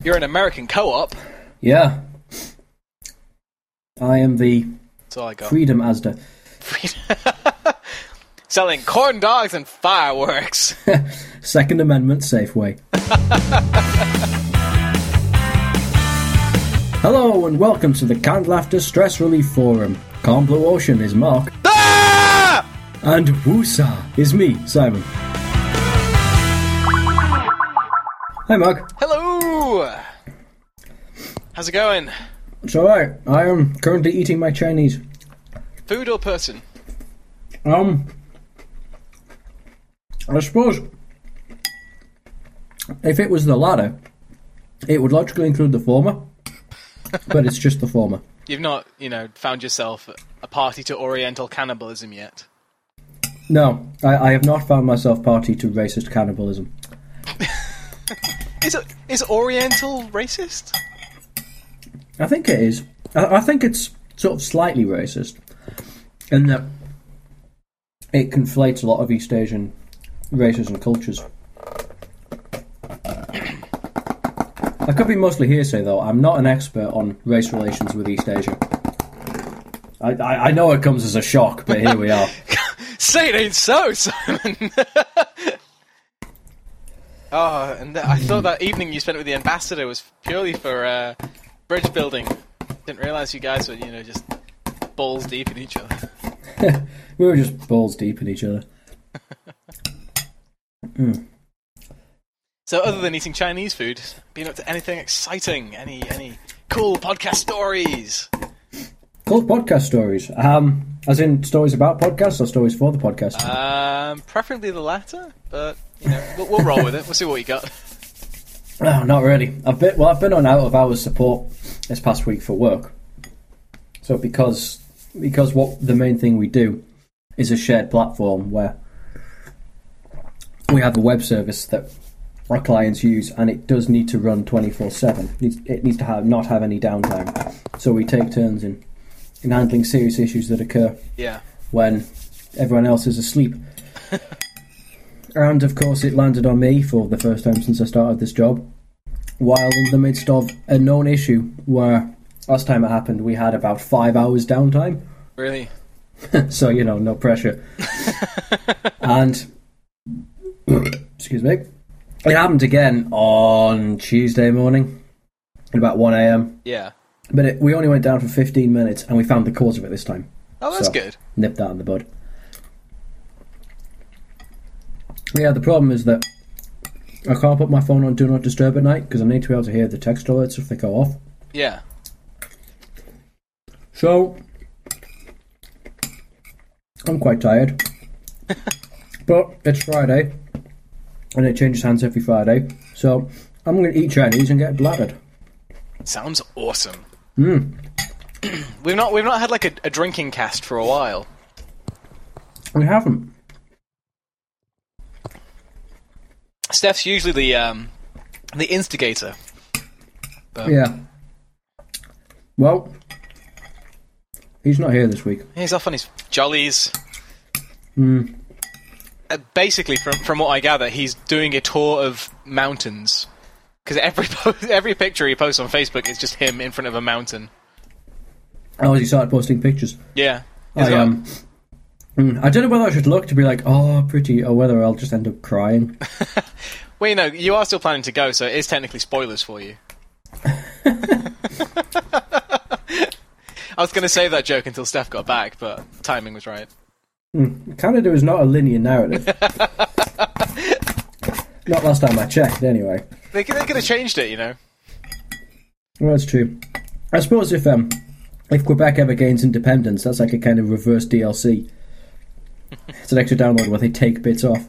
You're an American co-op. Yeah. I am the That's all I got. Freedom Asda. Selling corn dogs and fireworks. Second Amendment Safeway. Hello and welcome to the Canned Laughter Stress Relief Forum. Calm Blue Ocean is Mark. Ah! And Woosa is me, Simon. Hi Mark. Hello! How's it going? It's alright. I am currently eating my Chinese. Food or person? I suppose if it was the latter, it would logically include the former, but it's just the former. You've not, found yourself a party to Oriental cannibalism yet? No, I have not found myself party to racist cannibalism. Is Oriental racist? I think it is. I think it's sort of slightly racist, in that it conflates a lot of East Asian races and cultures. I could be mostly hearsay, though. I'm not an expert on race relations with East Asia. I know it comes as a shock, but here we are. Say it ain't so, Simon! Oh, and I thought that evening you spent with the ambassador was purely for bridge building. Didn't realise you guys were, just balls deep in each other. We were just balls deep in each other. So, other than eating Chinese food, been up to anything exciting? Any cool podcast stories? Cool podcast stories. As in stories about podcasts or stories for the podcast? Preferably the latter, but we'll roll with it. We'll see what you got. No, not really. I've been on out of hours support this past week for work. So because what the main thing we do is a shared platform where we have a web service that our clients use, and it does need to run 24/7. It needs to not have any downtime. So we take turns in handling serious issues that occur when everyone else is asleep. And of course it landed on me for the first time since I started this job, while in the midst of a known issue where last time it happened we had about 5 hours downtime. Really? So, no pressure. And excuse me, it happened again on Tuesday morning at about 1 a.m. Yeah. But we only went down for 15 minutes and we found the cause of it this time. Oh, that's good. Nip that in the bud. Yeah, the problem is that I can't put my phone on Do Not Disturb at night because I need to be able to hear the text alerts if they go off. Yeah. So, I'm quite tired. But it's Friday, and it changes hands every Friday, so I'm going to eat Chinese and get bladdered. Sounds awesome. We've not had like a drinking cast for a while. We haven't. Steph's usually the instigator. But yeah. Well, he's not here this week. he's off on his jollies. Basically, from what I gather, he's doing a tour of mountains. Because every picture he posts on Facebook is just him in front of a mountain. Oh, he started posting pictures. Yeah. I don't know whether I should look to be like, oh, pretty, or whether I'll just end up crying. Well, you are still planning to go, so it is technically spoilers for you. I was going to save that joke until Steph got back, but timing was right. Canada is not a linear narrative. Not last time I checked, anyway. They could have changed it, Well, that's true. I suppose if Quebec ever gains independence, that's like a kind of reverse DLC. It's an extra download where they take bits off.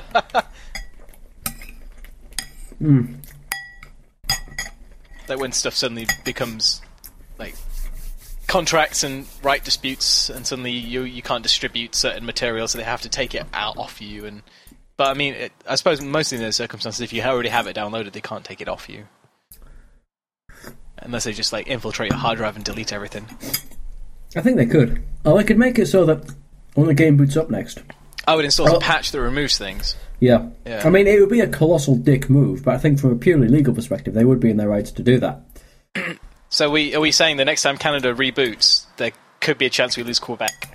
Like when stuff suddenly becomes like contracts and right disputes, and suddenly you can't distribute certain materials, so they have to take it out off you. But I mean, I suppose mostly in those circumstances, if you already have it downloaded, they can't take it off you. Unless they just like infiltrate your hard drive and delete everything. I think they could. Or they could make it so that when the game boots up next, I would install a patch that removes things. Yeah. I mean, it would be a colossal dick move, but I think from a purely legal perspective, they would be in their rights to do that. So are we saying the next time Canada reboots, there could be a chance we lose Quebec?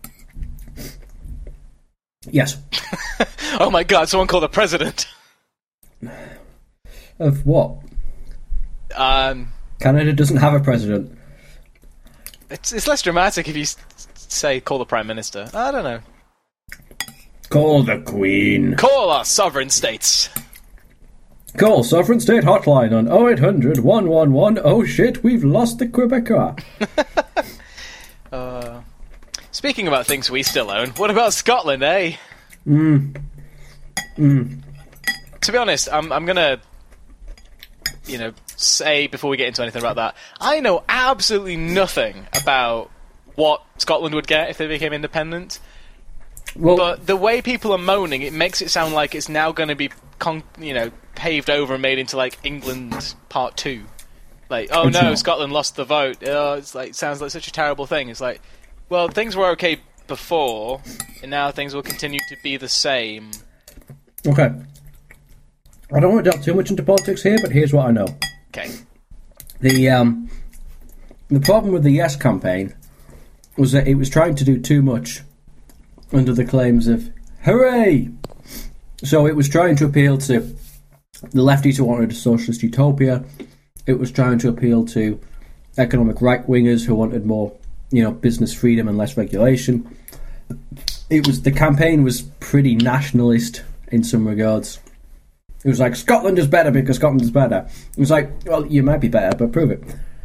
Yes. Oh my god, someone call the president. Of what? Canada doesn't have a president. It's less dramatic if you say call the prime minister. I don't know. Call the Queen. Call our sovereign states. Call Sovereign State Hotline on 0800 111. Oh shit, we've lost the Quebecois. Speaking about things we still own, what about Scotland, eh? To be honest, I'm gonna, say before we get into anything about that, I know absolutely nothing about what Scotland would get if they became independent. Well, but the way people are moaning, it makes it sound like it's now going to be, paved over and made into like England Part 2. Like, oh no, not. Scotland lost the vote. Oh, it's like sounds like such a terrible thing. It's like, well, things were okay before, and now things will continue to be the same. Okay. I don't want to delve too much into politics here, but here's what I know. Okay. The problem with the Yes campaign was that it was trying to do too much under the claims of hooray. So it was trying to appeal to the lefties who wanted a socialist utopia. It was trying to appeal to economic right-wingers who wanted more, business freedom and less regulation. The campaign was pretty nationalist in some regards. It was like, Scotland is better because Scotland is better. It was like, well, you might be better, but prove it.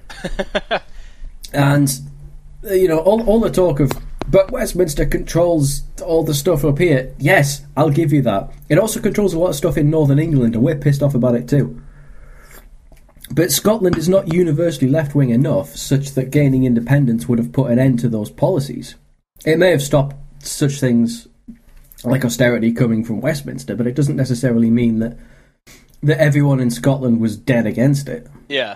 And, all the talk of, but Westminster controls all the stuff up here. Yes, I'll give you that. It also controls a lot of stuff in Northern England, and we're pissed off about it too. But Scotland is not universally left-wing enough such that gaining independence would have put an end to those policies. It may have stopped such things like austerity coming from Westminster, but it doesn't necessarily mean that everyone in Scotland was dead against it. Yeah.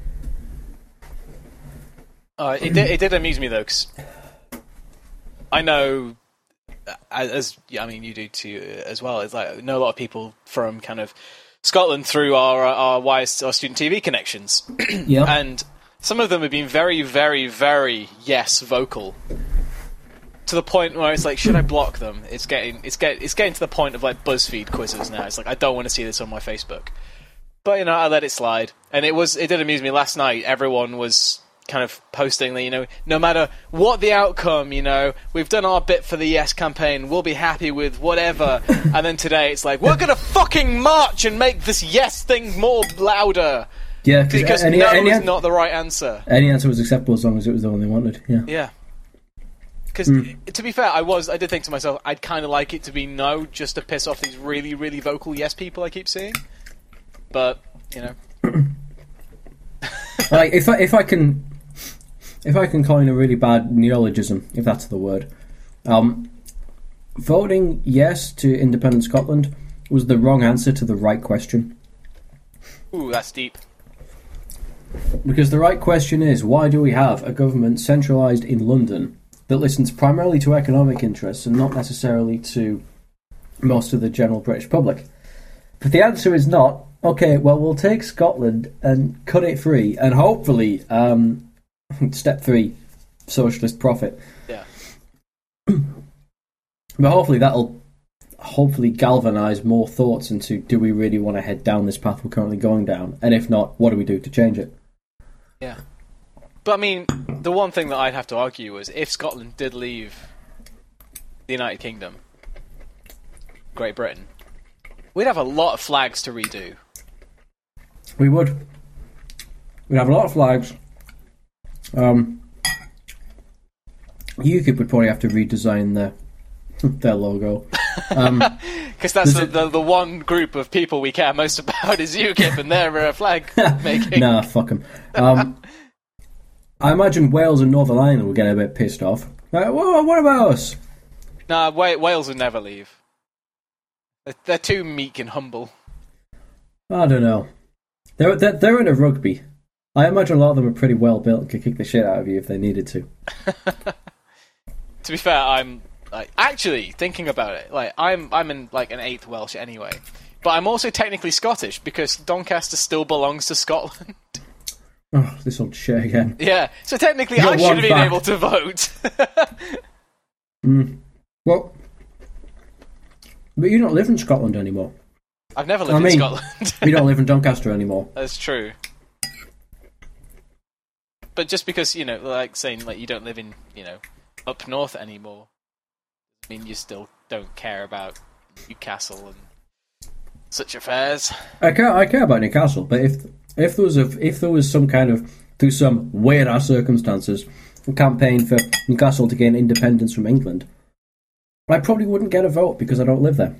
It did amuse me, though, because I know, you do too as well. It's like I know a lot of people from kind of Scotland through our student TV connections, yeah, and some of them have been very, very, very yes vocal to the point where it's like, should I block them? It's getting to the point of like BuzzFeed quizzes now. It's like I don't want to see this on my Facebook, but I let it slide, and it did amuse me last night. Everyone was kind of posting that, no matter what the outcome, we've done our bit for the Yes campaign, we'll be happy with whatever. And then today it's like, we're gonna fucking march and make this Yes thing more louder. Yeah, because no is not the right answer. Any answer was acceptable as long as it was the one they wanted. Yeah. Yeah. Because to be fair, I did think to myself, I'd kind of like it to be no, just to piss off these really, really vocal Yes people I keep seeing. But like if I can coin a really bad neologism, if that's the word, voting yes to independent Scotland was the wrong answer to the right question. Ooh, that's deep. Because the right question is, why do we have a government centralised in London that listens primarily to economic interests and not necessarily to most of the general British public? But the answer is not, okay, well, we'll take Scotland and cut it free, and hopefully, step 3, socialist profit. Yeah. But hopefully that'll galvanise more thoughts into, do we really want to head down this path we're currently going down? And if not, what do we do to change it? Yeah. But I mean, the one thing that I'd have to argue was if Scotland did leave the United Kingdom, Great Britain, we'd have a lot of flags to redo. We would. We'd have a lot of flags. UKIP would probably have to redesign their logo. Because that's the one group of people we care most about is UKIP and their flag making. Nah, fuck them. I imagine Wales and Northern Ireland will get a bit pissed off. What about us? Nah, Wales would never leave. They're too meek and humble. I don't know. They're in a rugby. I imagine a lot of them are pretty well built and could kick the shit out of you if they needed to. To be fair, I'm Like, actually, thinking about it, like I'm in like an 8th Welsh anyway, but I'm also technically Scottish because Doncaster still belongs to Scotland. Oh, this old shit again. Yeah, so technically I should have been able to vote. Well, but you don't live in Scotland anymore. I've never lived in Scotland. You don't live in Doncaster anymore. That's true. But just because, like saying like you don't live in, up north anymore, I mean you still don't care about Newcastle and such affairs. I care about Newcastle, but if there was some kind of, through some weird ass circumstances, a campaign for Newcastle to gain independence from England, I probably wouldn't get a vote because I don't live there.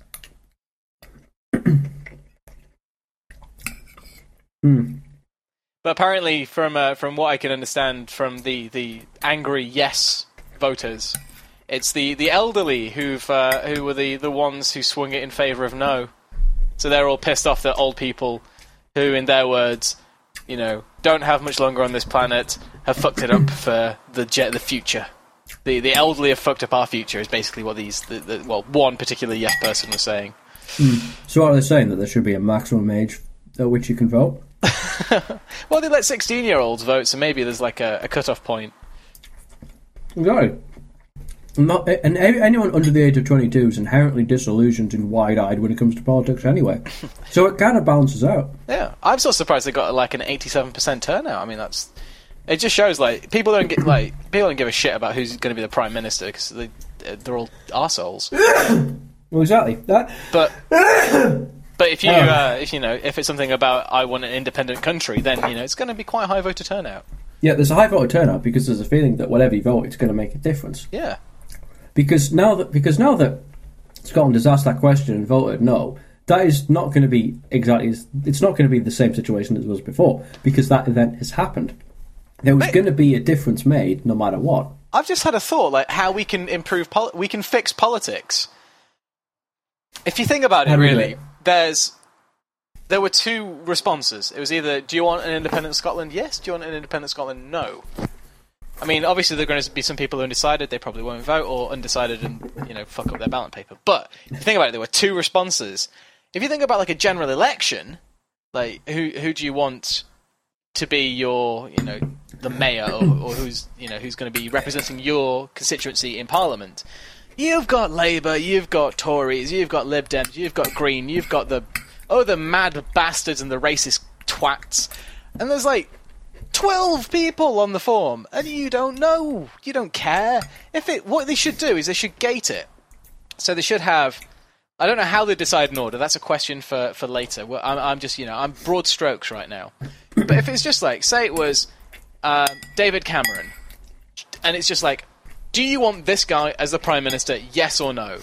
But apparently, from what I can understand from the angry yes voters, it's the elderly who were the ones who swung it in favour of no. So they're all pissed off that old people who, in their words, don't have much longer on this planet, have fucked it up for the future. The elderly have fucked up our future is basically what one particular yes person was saying. So what are they saying, that there should be a maximum age at which you can vote? Well, they let 16-year-olds vote, so maybe there's like a cut-off point. No. And anyone under the age of 22 is inherently disillusioned and wide-eyed when it comes to politics anyway. So it kind of balances out. Yeah, I'm so surprised they got like an 87% turnout. I mean, it just shows like people don't give a shit about who's going to be the prime minister because they're all arseholes. Well, exactly that. But if it's something about I want an independent country, then it's going to be quite a high voter turnout. Yeah, there's a high voter turnout because there's a feeling that whatever you vote, it's going to make a difference. Yeah. Because now that Scotland has asked that question and voted no, that is not going to be exactly. It's not going to be the same situation as it was before because that event has happened. There was going to be a difference made no matter what. I've just had a thought, like how we can improve. We can fix politics. If you think about it, really, there were two responses. It was either, do you want an independent Scotland? Yes. Do you want an independent Scotland? No. I mean, obviously there are going to be some people who are undecided, they probably won't vote, or undecided and, fuck up their ballot paper. But if you think about it, there were two responses. If you think about like a general election, like who do you want to be your, the mayor or who's going to be representing your constituency in Parliament? You've got Labour, you've got Tories, you've got Lib Dems, you've got Green, you've got the mad bastards and the racist twats. And there's like 12 people on the form, and you don't know. You don't care. What they should do is they should gate it. So they should have... I don't know how they decide an order. That's a question for later. I'm just, I'm broad strokes right now. But if it's just like, say it was David Cameron, and it's just like, do you want this guy as the Prime Minister, yes or no?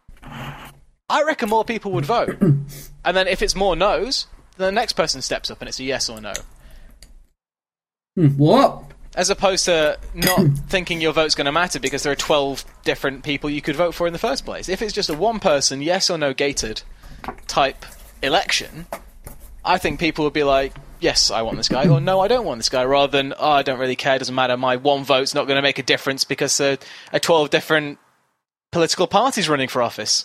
I reckon more people would vote. And then if it's more no's, then the next person steps up and it's a yes or no. What? As opposed to not thinking your vote's going to matter because there are 12 different people you could vote for in the first place. If it's just a one-person yes or no gated type election, I think people would be like, yes, I want this guy, or no, I don't want this guy, rather than, I don't really care, it doesn't matter, my one vote's not going to make a difference because there are 12 different political parties running for office.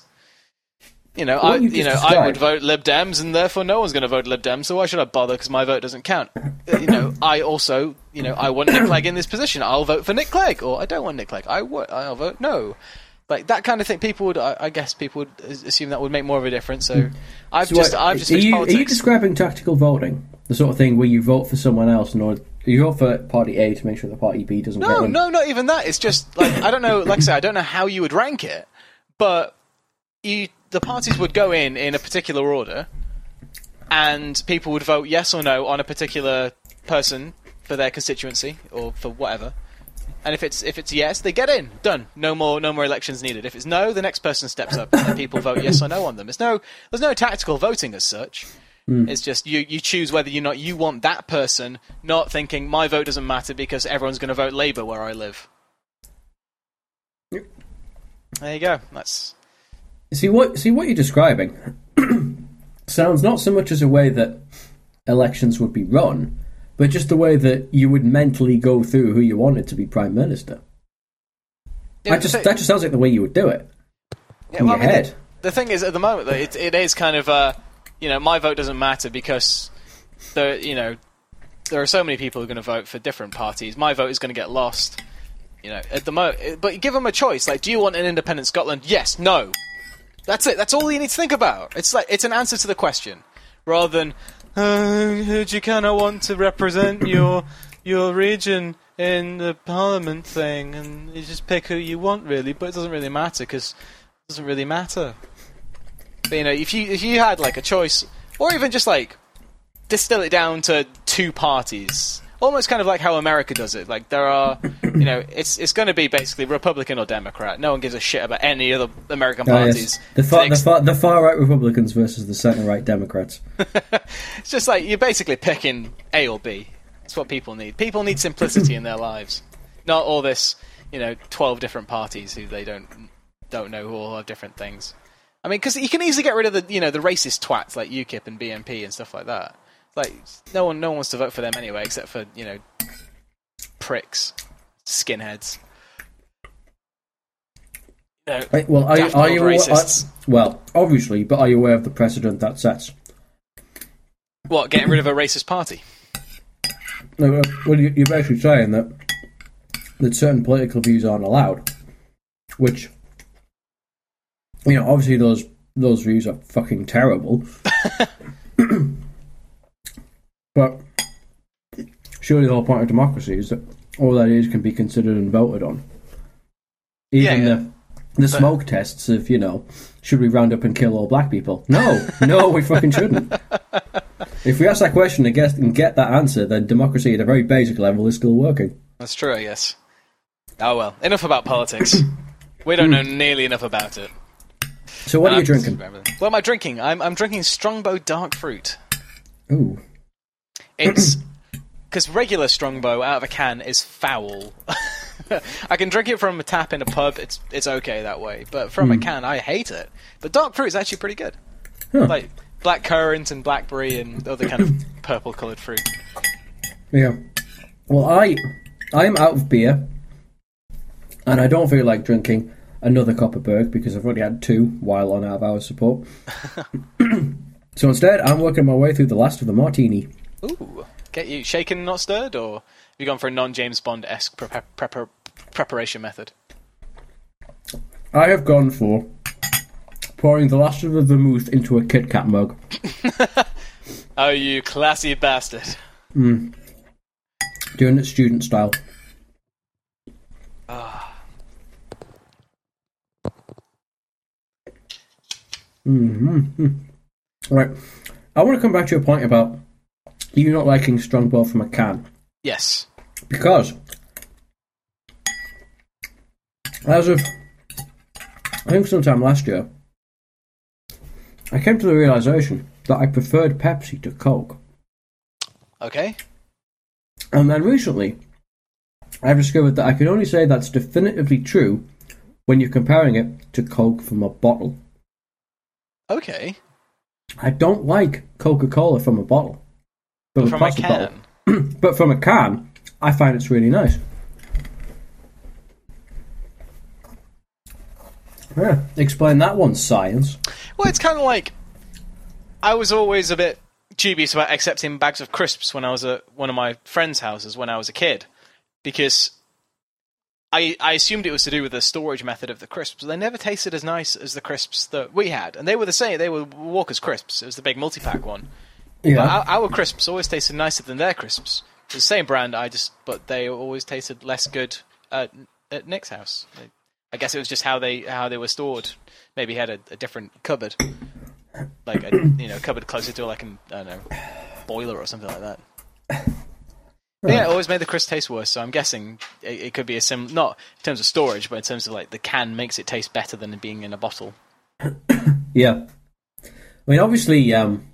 I would vote Lib Dems, and therefore no one's going to vote Lib Dems, so why should I bother, because my vote doesn't count. I also, I want Nick Clegg in this position, I'll vote for Nick Clegg, or I don't want Nick Clegg, I'll vote no. Like, that kind of thing, I guess people would assume that would make more of a difference, so I've just fixed politics. Are you describing tactical voting? The sort of thing where you vote for someone else in order... You vote for Party A to make sure that Party B doesn't get in? No, not even that. It's just, like, I don't know, like I say, I don't know how you would rank it, but the parties would go in a particular order, and people would vote yes or no on a particular person for their constituency, or for whatever. And if it's yes, they get in. Done. No more elections needed. If it's no, the next person steps up and people vote yes or no on them. There's no tactical voting as such. It's just you choose whether or not you want that person, not thinking my vote doesn't matter because everyone's going to vote Labour where I live. Yep. There you go. That's... See what you're describing sounds not so much as a way that elections would be run, but just the way that you would mentally go through who you wanted to be Prime Minister. Yeah, that just sounds like the way you would do it. Yeah, in your head. The thing is, at the moment, it is kind of my vote doesn't matter because there are so many people who are going to vote for different parties. My vote is going to get lost. At the moment, but give them a choice. Like, do you want an independent Scotland? Yes, no. That's it. That's all you need to think about. It's an answer to the question, rather than who do you kind of want to represent your region in the Parliament thing, and you just pick who you want, really. But it doesn't really matter because it doesn't really matter. But, if you had like a choice, or even just like distill it down to two parties, almost kind of like how America does it. Like there are, it's going to be basically Republican or Democrat. No one gives a shit about any other American parties. Yes. The far right Republicans versus the centre right Democrats. It's just like you're basically picking A or B. That's what people need. People need simplicity in their lives, not all this 12 different parties who they don't know who all have different things. I mean, because you can easily get rid of the the racist twats like UKIP and BNP and stuff like that. Like no one wants to vote for them anyway, except for pricks, skinheads. Right, well, are you racists? Well, obviously, but are you aware of the precedent that sets? What, getting rid of a racist party? No, well, you're basically saying that certain political views aren't allowed, which, obviously those views are fucking terrible. But surely the whole point of democracy is that all that is can be considered and voted on. Even the smoke tests of, should we round up and kill all black people? No, we fucking shouldn't. If we ask that question and get that answer, then democracy at a very basic level is still working. That's true, I guess. Oh well, enough about politics. We don't know nearly enough about it. So what are you drinking? What am I drinking? I'm drinking Strongbow Dark Fruit. Ooh. It's because regular Strongbow out of a can is foul. I can drink it from a tap in a pub. It's okay that way, but from a can, I hate it. But Dark Fruit is actually pretty good. Huh. Like black currant and blackberry and other kind of purple-coloured fruit. Yeah. Well, I'm out of beer, and I don't feel like drinking another Copperberg because I've already had two while on out of hours support. So instead, I'm working my way through the last of the martini. Ooh, get you shaken, not stirred, or have you gone for a non-James Bond-esque preparation method? I have gone for pouring the last of the vermouth into a Kit Kat mug. Oh, you classy bastard. Doing it student style. Right. I want to come back to your point about you not liking Strongbow from a can. Yes. Because as of, I think sometime last year, I came to the realisation that I preferred Pepsi to Coke. Okay. And then recently, I've discovered that I can only say that's definitively true when you're comparing it to Coke from a bottle. Okay. I don't like Coca-Cola from a bottle. But from a can? But from a can, I find it's really nice. Yeah, explain that one, science. Well, it's kind of like I was always a bit dubious about accepting bags of crisps when I was at one of my friends' houses when I was a kid, because I assumed it was to do with the storage method of the crisps. They never tasted as nice as the crisps that we had, and they were the same. They were Walker's crisps. It was the big multi-pack one. Yeah. But our crisps always tasted nicer than their crisps. It's the same brand, but they always tasted less good at Nick's house. I guess it was just how they were stored. Maybe he had a different cupboard, like a cupboard closer to like a boiler or something like that. But yeah, it always made the crisp taste worse. So I'm guessing it could be a not in terms of storage, but in terms of like the can makes it taste better than it being in a bottle. Yeah, I mean obviously,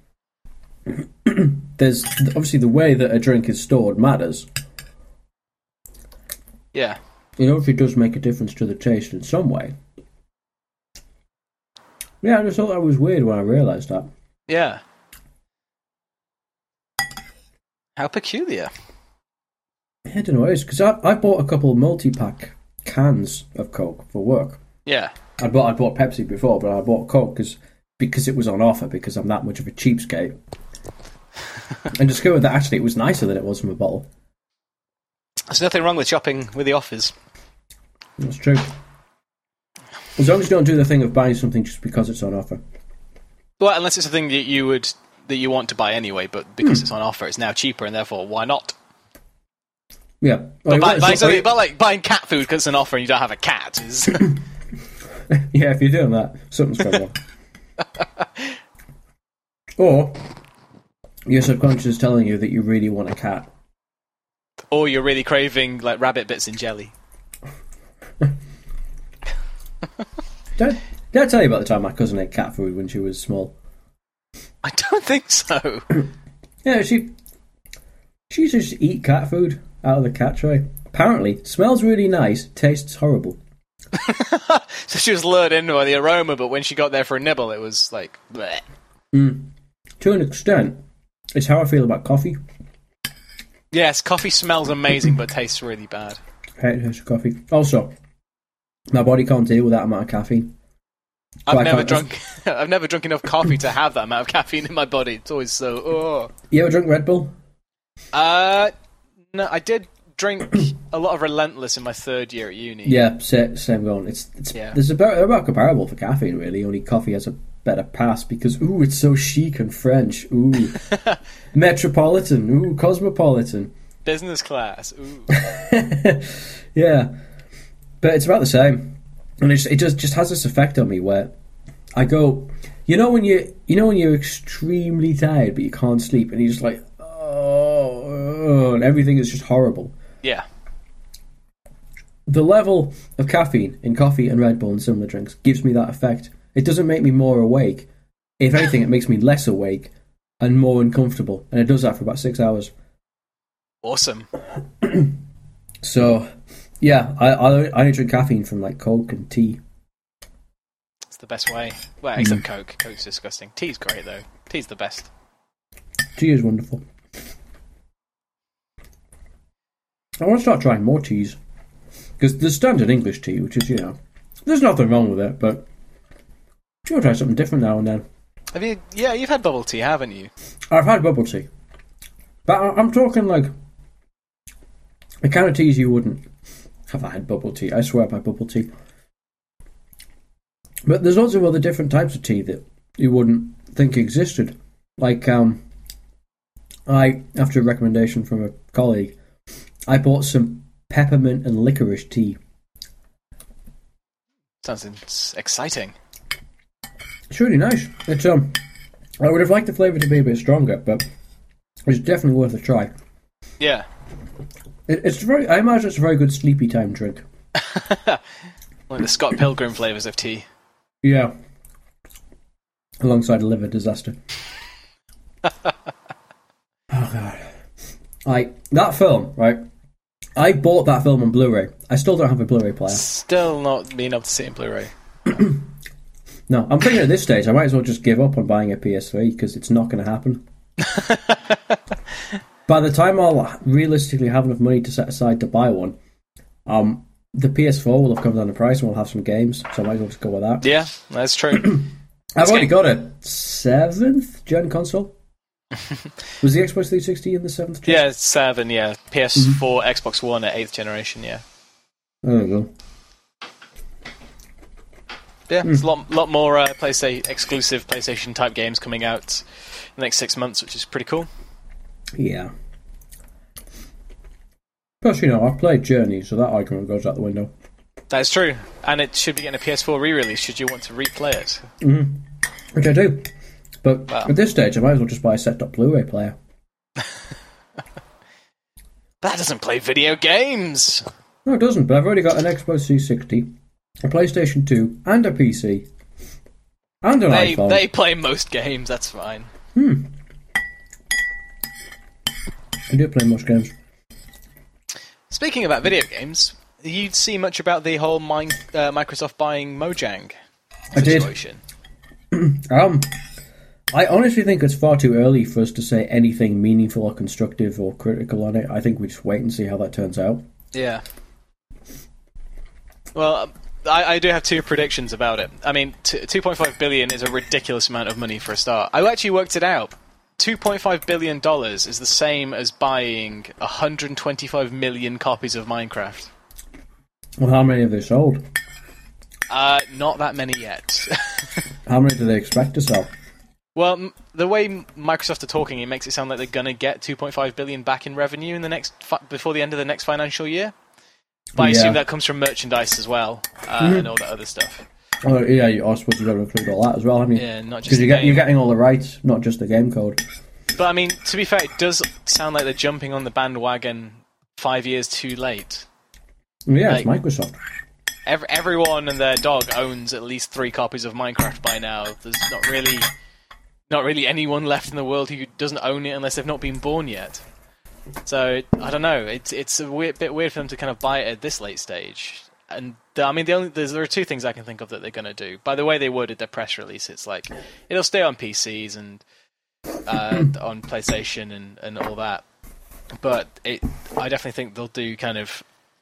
there's obviously the way that a drink is stored matters. Yeah. It obviously does make a difference to the taste in some way. Yeah, I just thought that was weird when I realised that. Yeah. How peculiar. I don't know what it is, because I bought a couple of multi-pack cans of Coke for work. Yeah. I bought Pepsi before, but I bought Coke because it was on offer, because I'm that much of a cheapskate. And discovered that actually it was nicer than it was from a bottle. There's nothing wrong with shopping with the offers. That's true. As long as you don't do the thing of buying something just because it's on offer. Well, unless it's a thing that you want to buy anyway, but because it's on offer, it's now cheaper, and therefore, why not? Yeah. But buying cat food because it's an offer and you don't have a cat is... Yeah, if you're doing that, something's going wrong. Or your subconscious is telling you that you really want a cat. Or you're really craving like rabbit bits and jelly. Did I tell you about the time my cousin ate cat food when she was small? I don't think so. Yeah, she used to just eat cat food out of the cat tray. Apparently, smells really nice, tastes horrible. So she was lured in by the aroma, but when she got there for a nibble, it was like, bleh. To an extent, it's how I feel about coffee. Yes, coffee smells amazing, but tastes really bad. I hate the taste of coffee. Also, my body can't deal with that amount of caffeine. I've never drunk enough coffee to have that amount of caffeine in my body. It's always so. Oh. You ever drink Red Bull? No, I did drink a lot of Relentless in my third year at uni. Yeah, same going. They're about comparable for caffeine, really. Only coffee has a better pass because it's so chic and French. Metropolitan. Cosmopolitan. Business class. Ooh. Yeah, but it's about the same, and it just has this effect on me where I go, when you're extremely tired but you can't sleep and you're just like, and everything is just horrible. Yeah. The level of caffeine in coffee and Red Bull and similar drinks gives me that effect. It doesn't make me more awake. If anything, it makes me less awake and more uncomfortable, and it does that for about 6 hours. Awesome. So, yeah, I only drink caffeine from like Coke and tea. It's the best way. Well, except Coke. Coke's disgusting. Tea's great though. Tea's the best. Tea is wonderful. I want to start trying more teas. Because there's standard English tea, which is, there's nothing wrong with it, but you want to try something different now and then. Have you? Yeah, you've had bubble tea, haven't you? I've had bubble tea. But I'm talking like the kind of teas you wouldn't. Have I had bubble tea? I swear I've had bubble tea. But there's also other different types of tea that you wouldn't think existed. Like, after a recommendation from a colleague, I bought some peppermint and licorice tea. Sounds exciting. It's really nice. It's I would have liked the flavour to be a bit stronger, but it's definitely worth a try. Yeah. I imagine it's a very good sleepy time drink. Like the Scott Pilgrim flavours of tea. Yeah. Alongside a liver disaster. Oh god. That film, right? I bought that film on Blu-ray. I still don't have a Blu-ray player. Still not being able to see it in Blu-ray. No, I'm thinking at this stage I might as well just give up on buying a PS3 because it's not going to happen. By the time I'll realistically have enough money to set aside to buy one, the PS4 will have come down in price and we'll have some games, so I might as well just go with that. Yeah, that's true. I've already got a 7th gen console. Was the Xbox 360 in the 7th gen? Yeah, 7, yeah. PS4, Xbox One at 8th generation, yeah. There we go. Yeah, there's a lot more exclusive PlayStation type games coming out in the next 6 months, which is pretty cool. Yeah. Plus, I've played Journey, so that argument goes out the window. That is true, and it should be getting a PS4 re-release should you want to replay it. Mm-hmm. Which I do. But at this stage, I might as well just buy a set-top Blu-ray player. That doesn't play video games! No, it doesn't, but I've already got an Xbox 360, a PlayStation 2, and a PC. And an iPhone. They play most games, that's fine. I do play most games. Speaking about video games, you'd see much about the whole Microsoft buying Mojang situation. I did. I honestly think it's far too early for us to say anything meaningful or constructive or critical on it. I think we just wait and see how that turns out. Yeah. Well, I do have two predictions about it. I mean, 2.5 billion is a ridiculous amount of money for a start. I actually worked it out. $2.5 billion is the same as buying 125 million copies of Minecraft. Well, how many have they sold? Not that many yet. How many do they expect to sell? Well, the way Microsoft are talking, it makes it sound like they're going to get 2.5 billion back in revenue in the before the end of the next financial year. But I assume that comes from merchandise as well, and all that other stuff. Oh yeah, I suppose you've got to include all that as well, haven't you? Yeah, not just because you're getting all the rights, not just the game code. But I mean, to be fair, it does sound like they're jumping on the bandwagon 5 years too late. Yeah, like, it's Microsoft. Everyone and their dog owns at least 3 copies of Minecraft by now. There's not really anyone left in the world who doesn't own it unless they've not been born yet. So I don't know. It's a bit weird for them to kind of buy it at this late stage. And I mean, there are 2 things I can think of that they're going to do. By the way they worded their press release, it's like it'll stay on PCs and on PlayStation and all that. But I definitely think they'll do kind of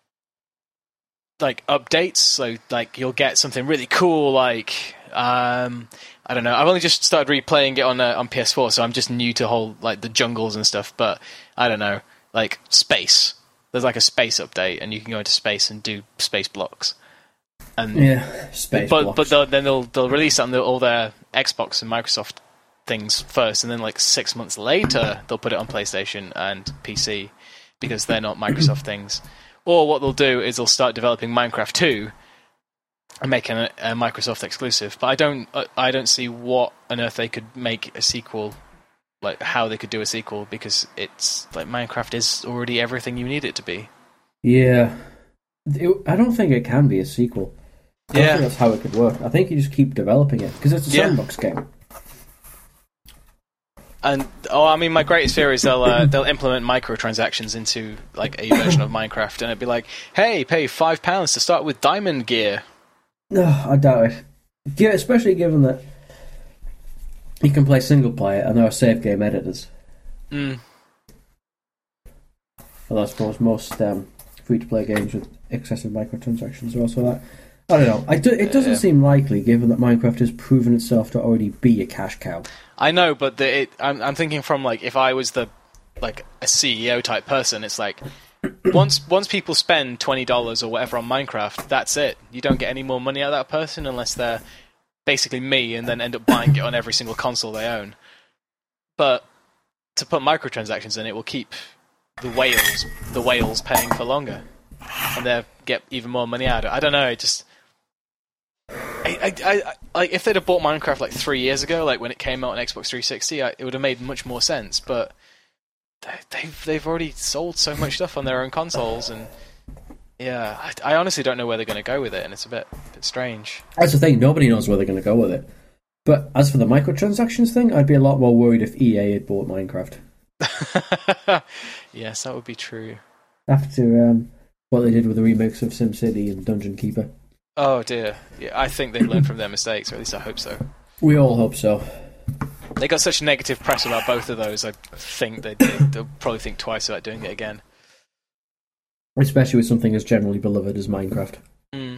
like updates. So like you'll get something really cool like. I don't know. I've only just started replaying it on PS4, so I'm just new to whole like the jungles and stuff. But I don't know, like space. There's like a space update, and you can go into space and do space blocks. And space blocks. But then they'll release it on all their Xbox and Microsoft things first, and then like 6 months later they'll put it on PlayStation and PC because they're not Microsoft things. Or what they'll do is they'll start developing Minecraft 2. And making a Microsoft exclusive, but I don't see what on earth they could make a sequel, like how they could do a sequel, because it's like Minecraft is already everything you need it to be. Yeah, I don't think it can be a sequel. I don't think that's how it could work. I think you just keep developing it because it's a sandbox game. And I mean, my greatest fear is they'll implement microtransactions into like a version of Minecraft, and it'd be like, hey, pay £5 to start with diamond gear. No, I doubt it. Yeah, especially given that you can play single player and there are save game editors. Mm. Well, I suppose most free-to-play games with excessive microtransactions are also that. I don't know. It doesn't seem likely, given that Minecraft has proven itself to already be a cash cow. I know, but I'm thinking from like if I was a CEO type person, it's like. Once people spend $20 or whatever on Minecraft, that's it. You don't get any more money out of that person unless they're basically me and then end up buying it on every single console they own. But to put microtransactions in, it will keep the whales paying for longer, and they'll get even more money out of it. I don't know. It just I like if they'd have bought Minecraft like 3 years ago, like when it came out on Xbox 360, it would have made much more sense. But they've already sold so much stuff on their own consoles, and I honestly don't know where they're going to go with it, and it's a bit strange. That's the thing, nobody knows where they're going to go with it. But as for the microtransactions thing, I'd be a lot more worried if EA had bought Minecraft. Yes, that would be true. After what they did with the remakes of SimCity and Dungeon Keeper. Oh dear. Yeah, I think they've learned from their mistakes, or at least I hope so. We all hope so. They got such negative press about both of those, I think they'll probably think twice about doing it again. Especially with something as generally beloved as Minecraft. Mm.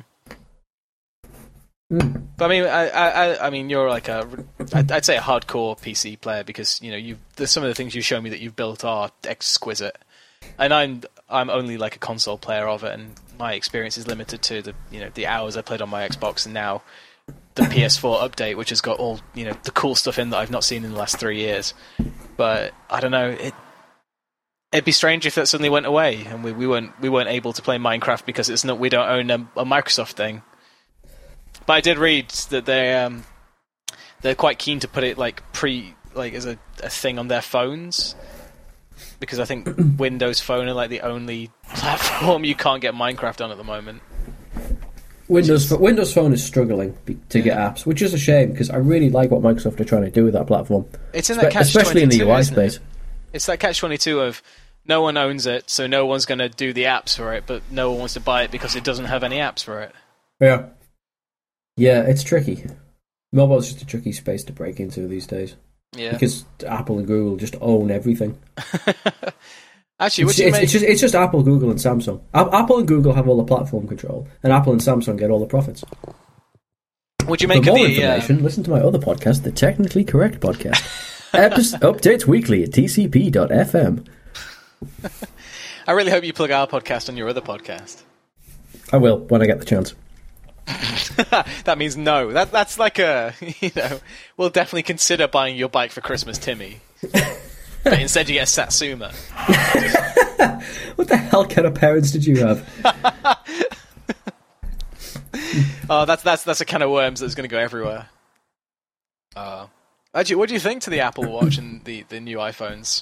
Mm. But I mean, you're like I'd say a hardcore PC player because there's some of the things you show me that you've built are exquisite, and I'm only like a console player of it, and my experience is limited to the hours I played on my Xbox, and now the PS4 update, which has got all the cool stuff in that I've not seen in the last 3 years. But I don't know, it'd be strange if that suddenly went away and we weren't able to play Minecraft because we don't own a Microsoft thing. But I did read that they're quite keen to put it as a thing on their phones, because I think Windows Phone are like the only platform you can't get Minecraft on at the moment. Windows Phone is struggling to get apps, which is a shame because I really like what Microsoft are trying to do with that platform. It's in that catch-22, especially in the UI space. It's that catch-22 of no one owns it, so no one's going to do the apps for it, but no one wants to buy it because it doesn't have any apps for it. Yeah, it's tricky. Mobile's just a tricky space to break into these days. Yeah, because Apple and Google just own everything. Actually, what do you make? It's just Apple, Google, and Samsung. Apple and Google have all the platform control, and Apple and Samsung get all the profits. Would you make For more information, listen to my other podcast, the Technically Correct Podcast. Updates weekly at tcp.fm. I really hope you plug our podcast on your other podcast. I will, when I get the chance. That means no. That's like a, we'll definitely consider buying your bike for Christmas, Timmy. But instead you get a Satsuma. What the hell kind of parents did you have? Oh, that's a can of worms that's going to go everywhere. Actually, what do you think to the Apple Watch and the new iPhones?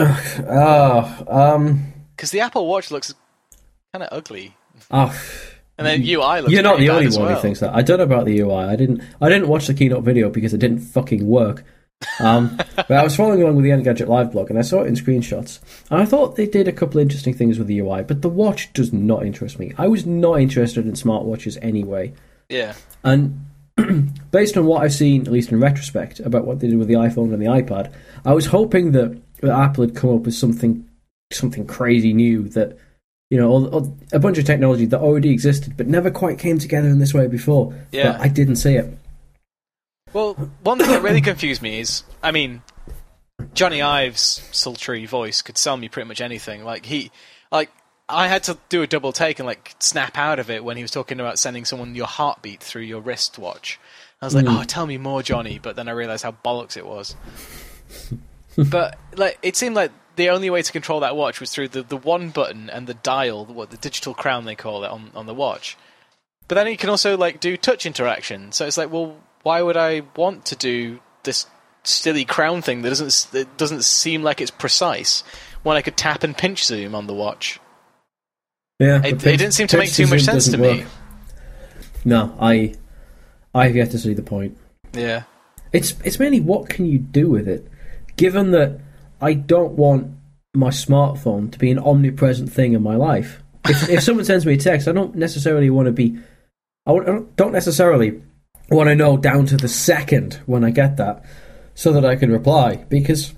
Because the Apple Watch looks kind of ugly. And then UI looks. You're not the only one who thinks that. I don't know about the UI. I didn't watch the keynote video because it didn't fucking work. But I was following along with the Engadget Live blog, and I saw it in screenshots. And I thought they did a couple of interesting things with the UI, but the watch does not interest me. I was not interested in smartwatches anyway. Yeah. And based on what I've seen, at least in retrospect, about what they did with the iPhone and the iPad, I was hoping that Apple had come up with something crazy new that, a bunch of technology that already existed but never quite came together in this way before. Yeah. But I didn't see it. Well, one thing that really confused me is, Johnny Ive's sultry voice could sell me pretty much anything. I had to do a double take and snap out of it when he was talking about sending someone your heartbeat through your wristwatch. I was like, oh, tell me more, Johnny. But then I realised how bollocks it was. But it seemed like the only way to control that watch was through the one button and the dial, the digital crown they call it on the watch. But then you can also do touch interaction. So it's well, why would I want to do this silly crown thing that doesn't seem like it's precise when I could tap and pinch zoom on the watch? Yeah, it didn't seem to make too much sense to me. No, I've yet to see the point. Yeah, it's mainly what can you do with it, given that I don't want my smartphone to be an omnipresent thing in my life. If someone sends me a text, I don't necessarily want to be. I don't necessarily want to know down to the second when I get that, so that I can reply, because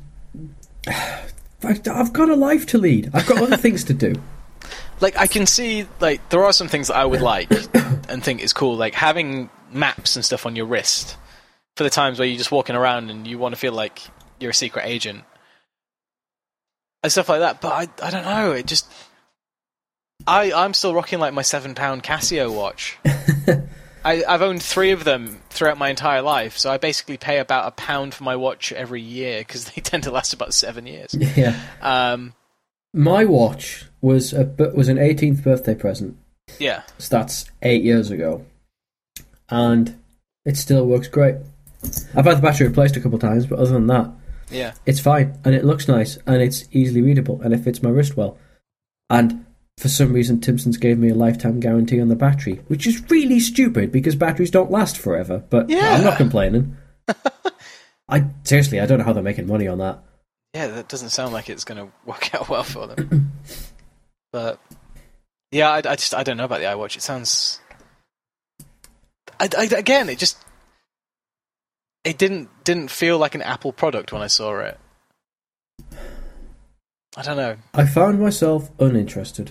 I've got a life to lead. I've got other things to do. I can see, there are some things that I would like and think is cool, having maps and stuff on your wrist for the times where you're just walking around and you want to feel like you're a secret agent and stuff like that. But I don't know, it just... I'm still rocking, my £7 Casio watch. I've owned 3 of them throughout my entire life, so I basically pay about £1 for my watch every year, because they tend to last about 7 years. Yeah. My watch was an 18th birthday present. Yeah. So that's 8 years ago. And it still works great. I've had the battery replaced a couple of times, but other than that, yeah, it's fine. And it looks nice, and it's easily readable, and it fits my wrist well. And for some reason, Timson's gave me a lifetime guarantee on the battery, which is really stupid, because batteries don't last forever. But yeah. I'm not complaining. I don't know how they're making money on that. Yeah, that doesn't sound like it's going to work out well for them. But yeah, I don't know about the iWatch. It sounds... Again, it didn't feel like an Apple product when I saw it. I don't know. I found myself uninterested.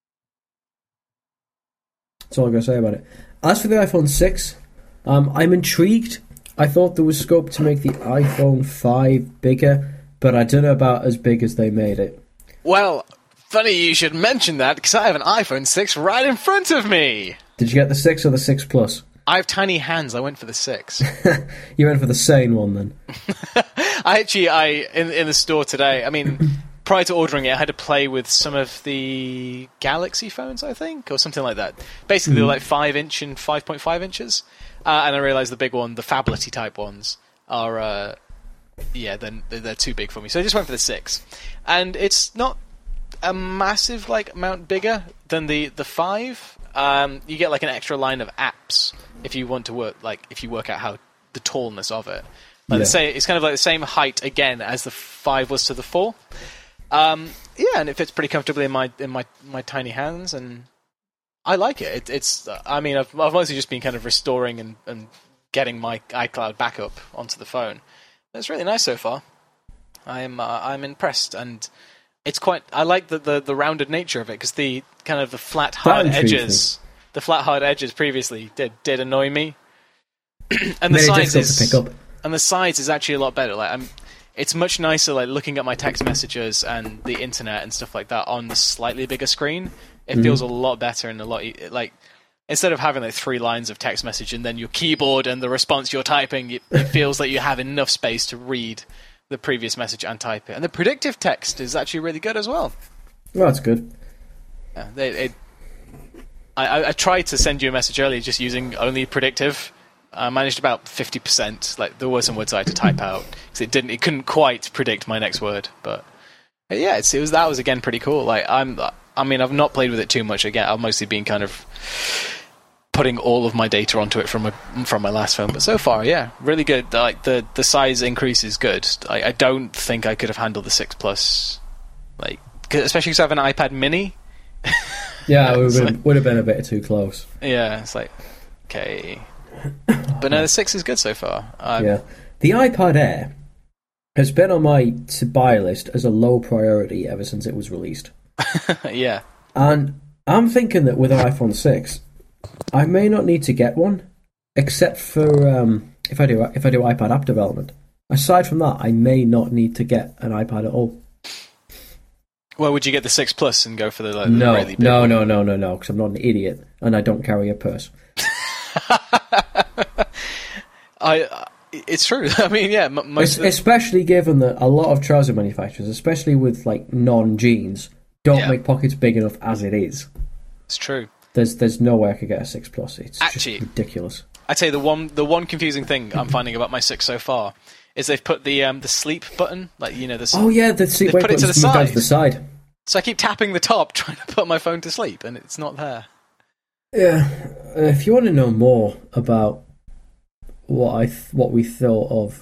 That's all I'm going to say about it. As for the iPhone 6, I'm intrigued. I thought there was scope to make the iPhone 5 bigger, but I don't know about as big as they made it. Well, funny you should mention that, because I have an iPhone 6 right in front of me. Did you get the 6 or the 6 Plus? I have tiny hands. I went for the 6. You went for the sane one, then? In the store today, prior to ordering it, I had to play with some of the Galaxy phones, I think, or something like that. Basically, they're 5-inch and 5.5 inches. And I realised the big one, the phablety type ones, are... then they're too big for me, so I just went for the 6, and it's not a massive amount bigger than the 5. You get an extra line of apps if you want to work if you work out how the tallness of it. Let's say it's kind of the same height again as the 5 was to the 4. And it fits pretty comfortably in my tiny hands, and I like it. I've mostly just been kind of restoring and getting my iCloud backup onto the phone. It's really nice so far. I'm impressed, and it's quite. I like the rounded nature of it because the kind of the flat hard edges previously did annoy me. And the size is actually a lot better. Like it's much nicer. Like looking at my text messages and the internet and stuff like that on the slightly bigger screen, it feels a lot better and a lot like. Instead of having like 3 lines of text message and then your keyboard and the response you're typing, it feels like you have enough space to read the previous message and type it. And the predictive text is actually really good as well. Well, that's good. Yeah, I tried to send you a message earlier just using only predictive. I managed about 50%. Like there were some words I had to type out because it couldn't quite predict my next word. But yeah, that was again pretty cool. Like I've not played with it too much. Again, I've mostly been kind of putting all of my data onto it from my last phone, but so far, yeah, really good. Like the size increase is good. I don't think I could have handled the 6 Plus, like especially because I have an iPad Mini. Yeah, it would have been a bit too close. Yeah, it's like okay, but no, the 6 is good so far. Yeah, the iPad Air has been on my to buy list as a low priority ever since it was released. Yeah, and I'm thinking that with an iPhone 6. I may not need to get one, except for if I do iPad app development. Aside from that, I may not need to get an iPad at all. Well, would you get the 6 Plus and go for the no, really big no, one? No, because I'm not an idiot and I don't carry a purse. It's true. I mean, yeah, especially given that a lot of trouser manufacturers, especially with like non-jeans, don't make pockets big enough as it is. It's true. There's no way I could get a 6 Plus. It's actually just ridiculous. I'd say the one confusing thing I'm finding about my 6 so far is they've put the sleep button, like the sleep put it to the side. So I keep tapping the top trying to put my phone to sleep, and it's not there. Yeah, if you want to know more about what we thought of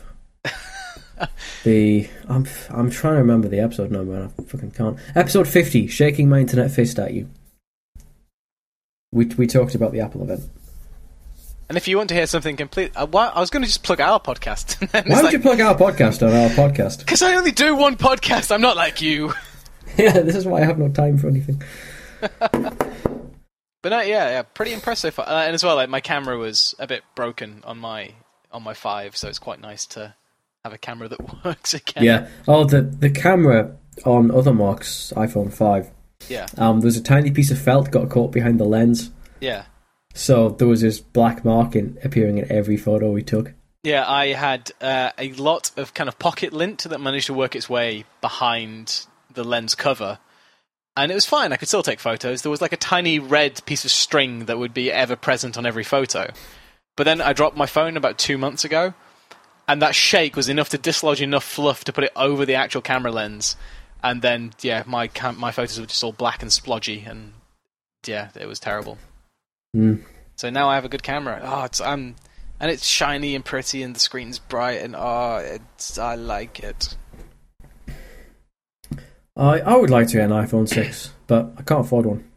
I'm trying to remember the episode number and I fucking can't. Episode 50, shaking my internet fist at you. We talked about the Apple event. And if you want to hear something complete... I was going to just plug our podcast. Why would you plug our podcast on our podcast? Because I only do one podcast. I'm not like you. Yeah, this is why I have no time for anything. But no, yeah, pretty impressive. And as well, like my camera was a bit broken on my 5, so it's quite nice to have a camera that works again. Yeah. Oh, the camera on other Mark's iPhone 5. Yeah. There's a tiny piece of felt got caught behind the lens. Yeah. So there was this black mark appearing in every photo we took. Yeah, I had a lot of kind of pocket lint that managed to work its way behind the lens cover. And it was fine, I could still take photos. There was like a tiny red piece of string that would be ever present on every photo. But then I dropped my phone about 2 months ago, and that shake was enough to dislodge enough fluff to put it over the actual camera lens. And then, yeah, my photos were just all black and splodgy, and yeah, it was terrible. Mm. So now I have a good camera. And it's shiny and pretty, and the screen's bright, and I like it. I would like to get an iPhone 6, but I can't afford one.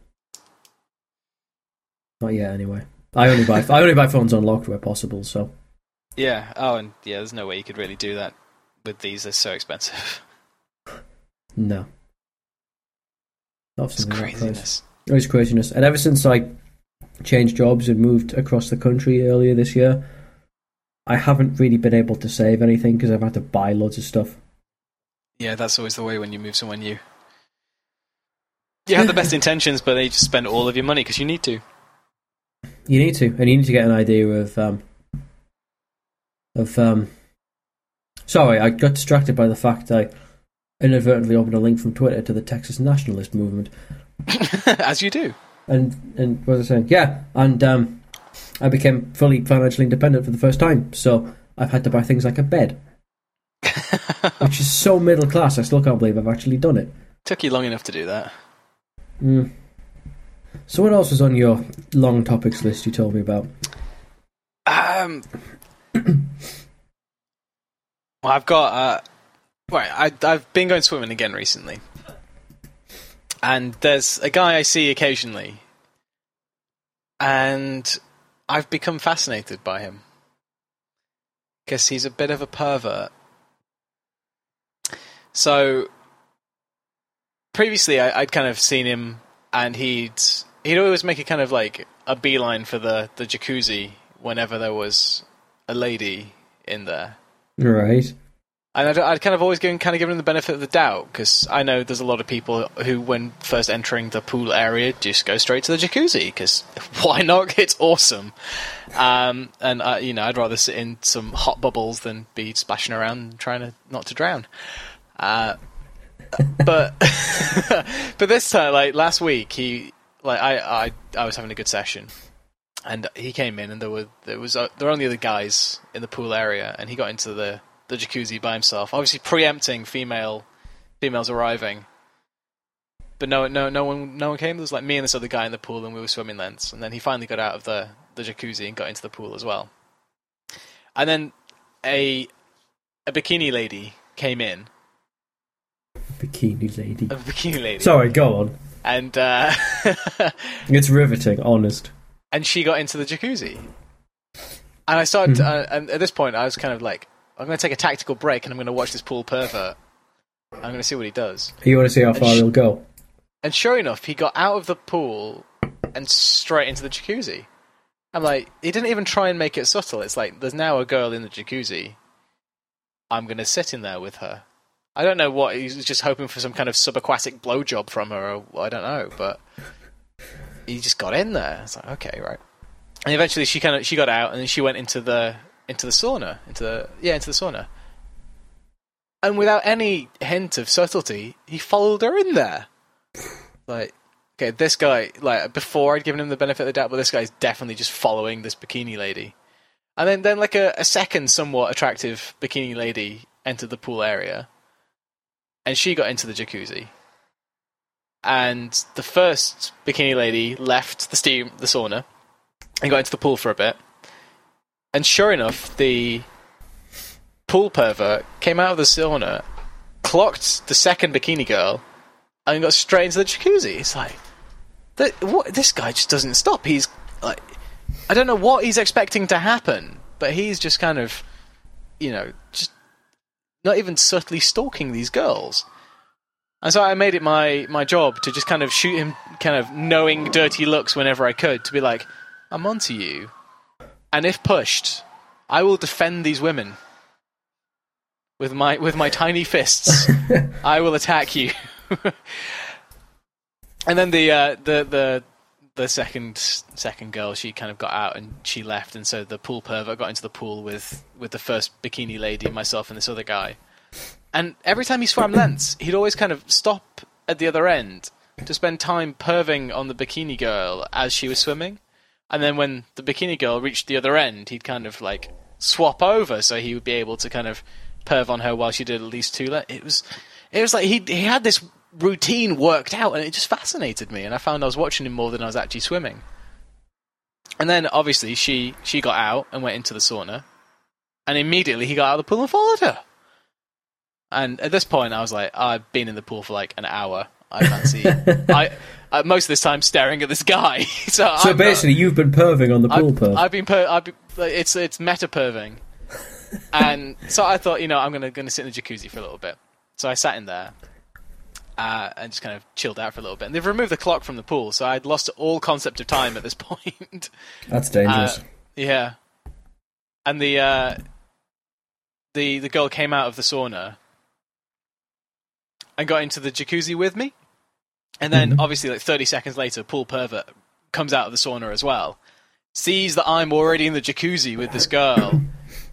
Not yet, anyway. I only buy phones unlocked where possible. So yeah. Oh, and yeah, there's no way you could really do that with these. They're so expensive. No. It's craziness. It is craziness. And ever since I changed jobs and moved across the country earlier this year, I haven't really been able to save anything because I've had to buy loads of stuff. Yeah, that's always the way when you move somewhere new. You have the best intentions, but they just spend all of your money because you need to. You need to, and you need to get an idea of. Sorry, I got distracted by the fact I inadvertently opened a link from Twitter to the Texas nationalist movement. As you do. And what was I saying? Yeah, and I became fully financially independent for the first time, so I've had to buy things like a bed. Which is so middle class, I still can't believe I've actually done it. Took you long enough to do that. Mm. So what else was on your long topics list you told me about? Well, I've got... I've been going swimming again recently. And there's a guy I see occasionally. And I've become fascinated by him. Because he's a bit of a pervert. So, previously I'd kind of seen him, and he'd always make a kind of like a beeline for the jacuzzi whenever there was a lady in there. Right. And I'd kind of always given him the benefit of the doubt, because I know there's a lot of people who, when first entering the pool area, just go straight to the jacuzzi, because why not? It's awesome. And I'd rather sit in some hot bubbles than be splashing around trying not to drown. But this time, like last week, I was having a good session, and he came in, and there were only other guys in the pool area, and he got into the jacuzzi by himself, obviously preempting females arriving. But no one came. There was like me and this other guy in the pool, and we were swimming lengths. And then he finally got out of the jacuzzi and got into the pool as well. And then a bikini lady came in. A bikini lady. Sorry, go on. And it's riveting, honest. And she got into the jacuzzi. And I started. And at this point, I was kind of like, I'm going to take a tactical break, and I'm going to watch this pool pervert. I'm going to see what he does. You want to see how far he'll go? And sure enough, he got out of the pool and straight into the jacuzzi. I'm like, he didn't even try and make it subtle. It's like, there's now a girl in the jacuzzi. I'm going to sit in there with her. I don't know what, he was just hoping for some kind of subaquatic blowjob from her, or I don't know, but he just got in there. It's like, okay, right. And eventually she got out, and then she went into the sauna, into the sauna. And without any hint of subtlety, he followed her in there. Like, okay, this guy, like, before I'd given him the benefit of the doubt, but this guy's definitely just following this bikini lady. And then like a second somewhat attractive bikini lady entered the pool area, and she got into the jacuzzi. And the first bikini lady left the sauna, and got into the pool for a bit. And sure enough, the pool pervert came out of the sauna, clocked the second bikini girl, and got straight into the jacuzzi. It's like, this guy just doesn't stop. He's like, I don't know what he's expecting to happen, but he's just kind of, just not even subtly stalking these girls. And so I made it my job to just kind of shoot him kind of knowing dirty looks whenever I could, to be like, I'm onto you. And if pushed, I will defend these women with my tiny fists. I will attack you. And then the second girl, she kind of got out and she left, and so the pool pervert got into the pool with the first bikini lady, myself, and this other guy. And every time he swam lengths, he'd always kind of stop at the other end to spend time perving on the bikini girl as she was swimming. And then when the bikini girl reached the other end, he'd kind of like swap over so he would be able to kind of perv on her while she did at least two. It was like he had this routine worked out, and it just fascinated me. And I found I was watching him more than I was actually swimming. And then obviously she got out and went into the sauna, and immediately he got out of the pool and followed her. And at this point, I was like, I've been in the pool for like an hour. I fancy. Most of this time staring at this guy. so basically, you've been perving on the pool perv. I've been it's meta perving, and so I thought, I'm gonna sit in the jacuzzi for a little bit. So I sat in there and just kind of chilled out for a little bit. And they've removed the clock from the pool, so I'd lost all concept of time at this point. That's dangerous. Yeah, and the girl came out of the sauna and got into the jacuzzi with me. And then, obviously, like 30 seconds later, pool pervert comes out of the sauna as well. Sees that I'm already in the jacuzzi with this girl. And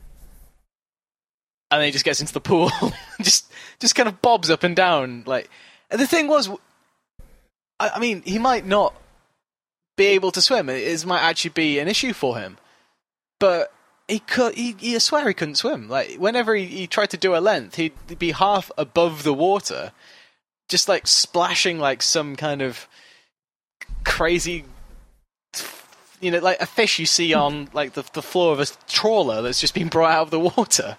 then he just gets into the pool. just kind of bobs up and down. Like, and the thing was, I mean, he might not be able to swim. It might actually be an issue for him. But I swear he couldn't swim. Like, whenever he tried to do a length, he'd be half above the water, just like splashing like some kind of crazy, like a fish you see on like the floor of a trawler that's just been brought out of the water.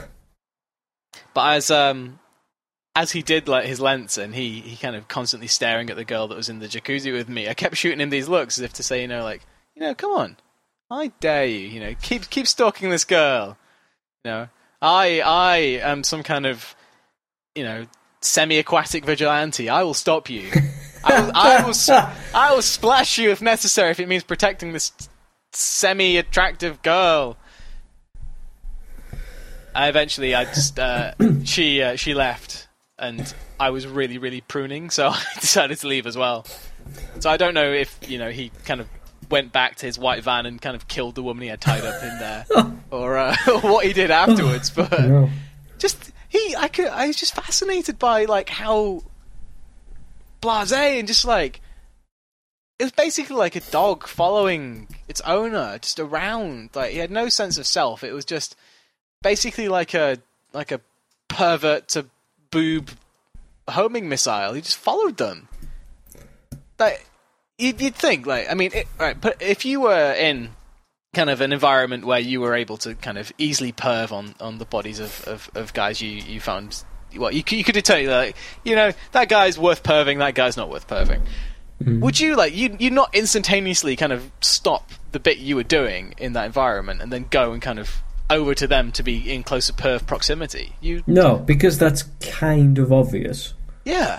But as he did like his lengths, and he kind of constantly staring at the girl that was in the jacuzzi with me, I kept shooting him these looks as if to say, come on, I dare you, keep stalking this girl. I am some kind of, semi-aquatic vigilante. I will stop you. I will splash you if necessary, if it means protecting this semi-attractive girl. She left, and I was really, really pruning, so I decided to leave as well. So I don't know if, he kind of went back to his white van and kind of killed the woman he had tied up in there, or what he did afterwards. But I was just fascinated by like how blasé and just like it was basically like a dog following its owner just around. Like he had no sense of self. It was just basically like a pervert to boob homing missile. He just followed them. Like you'd think, like, I mean, right, but if you were in kind of an environment where you were able to kind of easily perv on the bodies of guys you found, well, you could determine, like, that guy's worth perving, that guy's not worth perving. Mm-hmm. Would you, like, you not instantaneously kind of stop the bit you were doing in that environment and then go and kind of over to them to be in closer perv proximity? No, because that's kind of obvious. Yeah.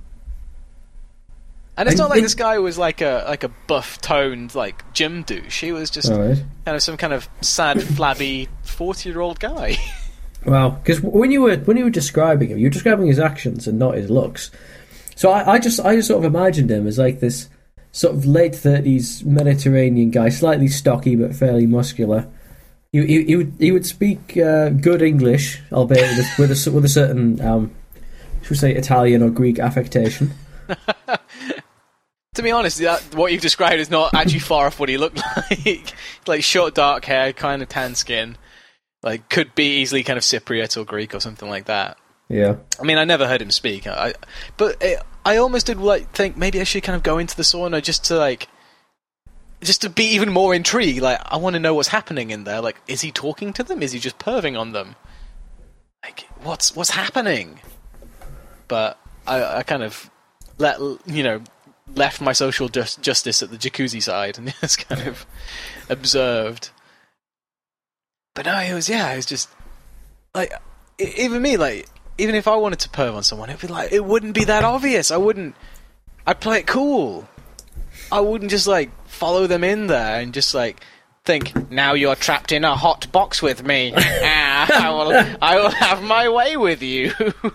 And it's not like this guy was like a buff-toned like gym douche. He was just kind of some kind of sad, flabby 40-year-old guy. Well, because when you were describing him, you were describing his actions and not his looks. So I just sort of imagined him as like this sort of late 30s Mediterranean guy, slightly stocky but fairly muscular. He would speak good English, albeit with a certain should we say Italian or Greek affectation. To be honest, what you've described is not actually far off what he looked like. Like short, dark hair, kind of tan skin. Like could be easily kind of Cypriot or Greek or something like that. Yeah. I mean, I never heard him speak. I almost did like think maybe I should kind of go into the sauna just to be even more intrigued. Like I want to know what's happening in there. Like, is he talking to them? Is he just perving on them? Like, what's happening? But I kind of left my social justice at the jacuzzi side and just kind of observed. But no, it was just like even me, like even if I wanted to perv on someone, it'd be like it wouldn't be that obvious. I'd play it cool. I wouldn't just like follow them in there and just like think, now you're trapped in a hot box with me. I will have my way with you.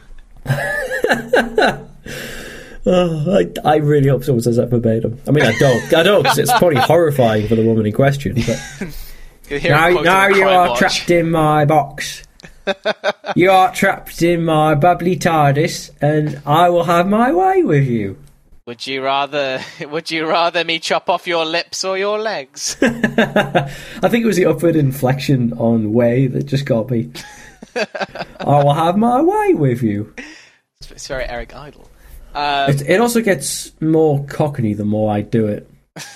I really hope someone says that verbatim. I mean, I don't, because it's probably horrifying for the woman in question. But now you are trapped in my box. You are trapped in my bubbly TARDIS, and I will have my way with you. Would you rather me chop off your lips or your legs? I think it was the upward inflection on way that just got me. I will have my way with you. It's very Eric Idle. It also gets more cockney the more I do it.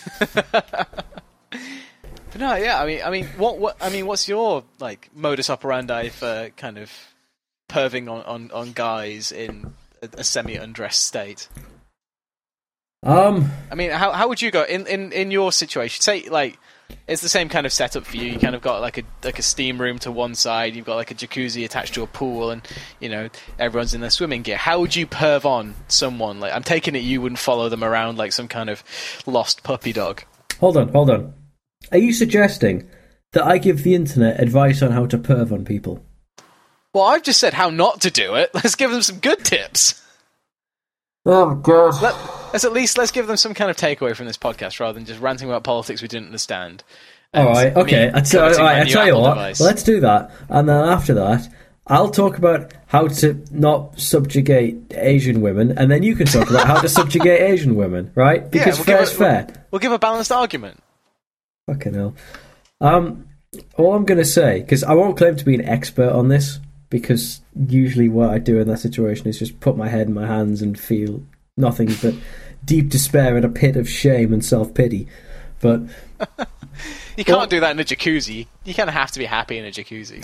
But no, yeah. I mean, what's your like modus operandi for kind of perving on guys in a semi-undressed state? I mean, how would you go in your situation? Say like it's the same kind of setup for you. You kind of got like a steam room to one side. You've got like a jacuzzi attached to a pool, and everyone's in their swimming gear. How would you perv on someone? Like I'm taking it you wouldn't follow them around like some kind of lost puppy dog. Hold on. Are you suggesting that I give the internet advice on how to perv on people? Well, I've just said how not to do it. Let's give them some good tips. Oh God! Let's give them some kind of takeaway from this podcast rather than just ranting about politics we didn't understand. All right, okay. I tell you what. Device. Let's do that, and then after that, I'll talk about how to not subjugate Asian women, and then you can talk about how to subjugate Asian women, right? Because fair's fair. We'll give a balanced argument. Fucking hell. All I'm going to say, because I won't claim to be an expert on this, because usually what I do in that situation is just put my head in my hands and feel nothing but deep despair and a pit of shame and self-pity. But you can't do that in a jacuzzi. You kind of have to be happy in a jacuzzi.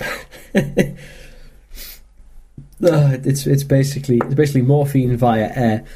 It's basically morphine via air.